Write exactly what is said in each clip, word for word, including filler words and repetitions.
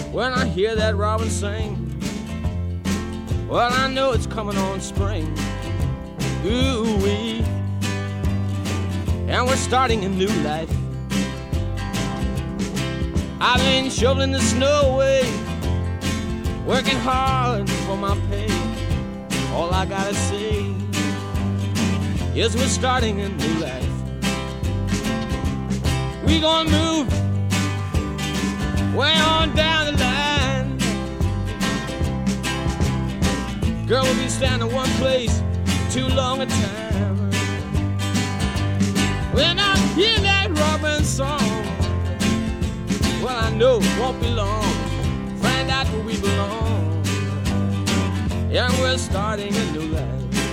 when I hear that robin sing. Well, I know it's coming on spring. Ooh-wee. And we're starting a new life. I've been shoveling the snow away, working hard for my pay. All I gotta say is we're starting a new life. We gonna move way on down the line. Girl, we'll be standing one place too long a time. When I hear that robin song, well, I know it won't be long. Find out where we belong. Yeah, we're starting a new life.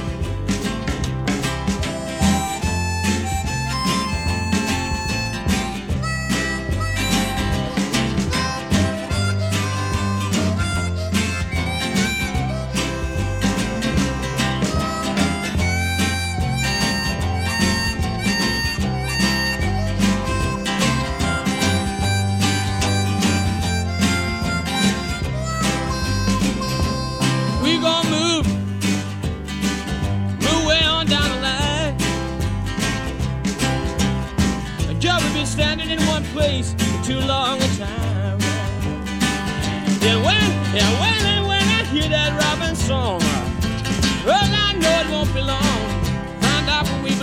Standing in one place for too long a time. Yeah, when, yeah, when, and when I hear that robin song, well, I know it won't be long. Find out when we